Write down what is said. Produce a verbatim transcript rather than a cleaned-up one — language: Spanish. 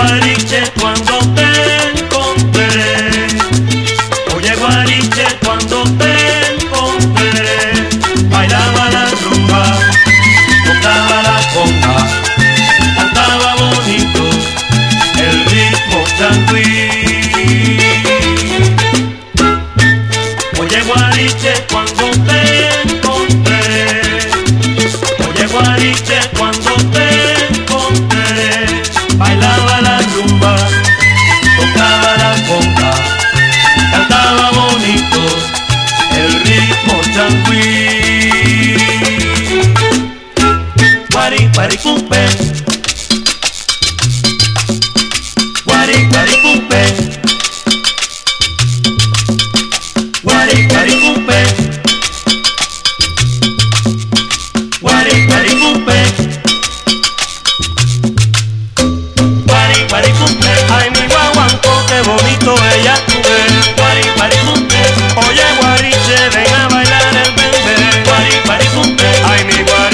Guariche, cuando te encontré, oye Guariche, cuando te encontré, bailaba la rumba, tocaba la conga, cantaba bonito el ritmo changüí. Oye Guariche, cuando te encontré, oye Guariche, cuando te encontré, bailaba la rumba, tocaba la conga, cantaba bonito el ritmo changüí. Guari, guari, cumpe.